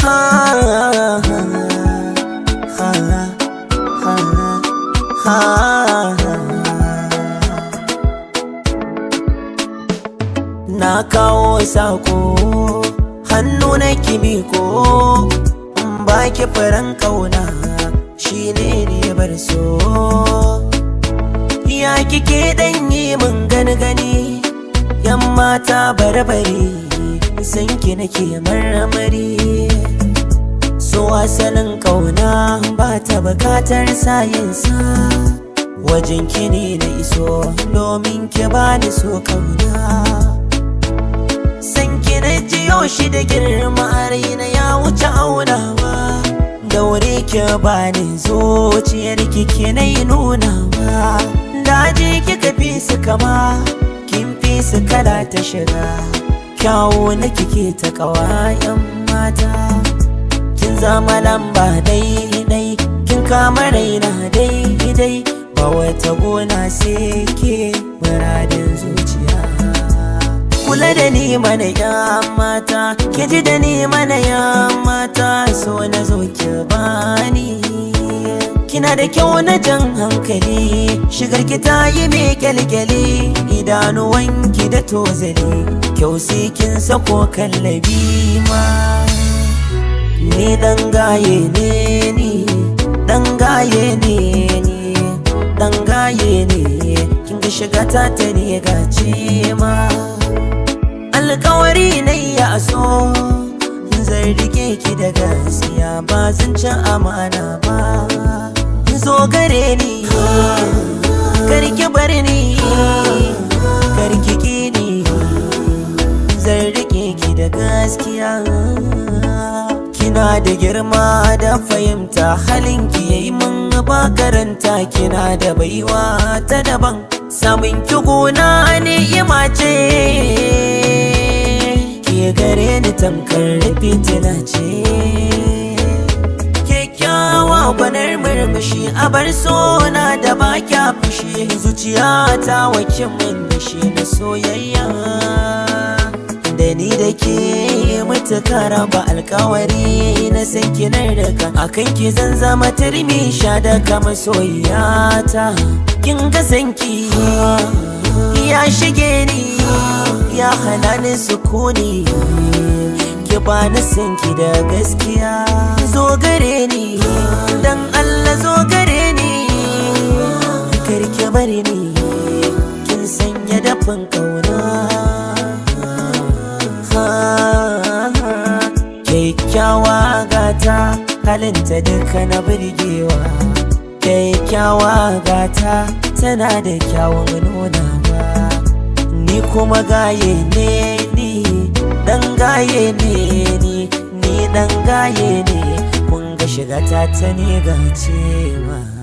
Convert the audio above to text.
Na kawo sako hannu na kimiko in baki faran kauna shine ne bar so. Ya kike dan yi mun gani yan mata barbare san ki nake marmari. So asalin kauna ba ta bukatar sayinsa, wajen ki ne na iso domin ki bani so kauna. San ki na jiyo shi da girma a raina ya wuce aunawa, daure ki bani zuciyar ki ke na yi nunawa. Daji kika fi su kama kin fi su kala ta shiga, kyawu na kike ta kawayan mata. Kin zama lamba daidai, kin kama raina daidai, ba wata gona sai ke muradin zuciya. Kula da ni mana ya mata, ke ji da ni mana ya mata, so na zo ki bani. Kina da kyau na jan hankali, shigar ki ta yi mai kyalkyali, idanuwanki da tozali, kyau sai kin sako kallabi ma. Ni dan gaye ne ni, dan gaye ne ni, dan gaye ne, kin ga shiga ta ne gace ma. Alkawari na ya so zan rike ki da gaskiya, ba zan ci amana ba. Zo gare ni karki bar ni, karki ki ni, zan rike ki da gaskiya. Kina da girma da fahimta, halinki yayi mun ba karanta. Kina da baiwa ta daban, samun ki gona ni'ima ce. Ke gare ni tamkar fitina ce, kyakkyawa gwanar murmushi, a bar sona da ba kya fushi. Zuciya ta wakin min da shi na soyayya, da ni da ke mutuka raba alkawari na san kinar da ka. Akan ki zan zama turmi sha da kama soyata. Kin ga sanki ya shige ni, ya hana ni sukuni, ki bani sanki da gaskiya. Zo gare ni dan Allah, zo gare ni, karki bari ni, kin sanya dafin kauna. Kyakkyawa gata, halinta duka na birgewa. Kyakkyawa gata, tana da kyawun nunawa. Ni kuma gaye ne ni, dan gaye ne ni dan gaye ne, kun ga shiga ta ne gacewa.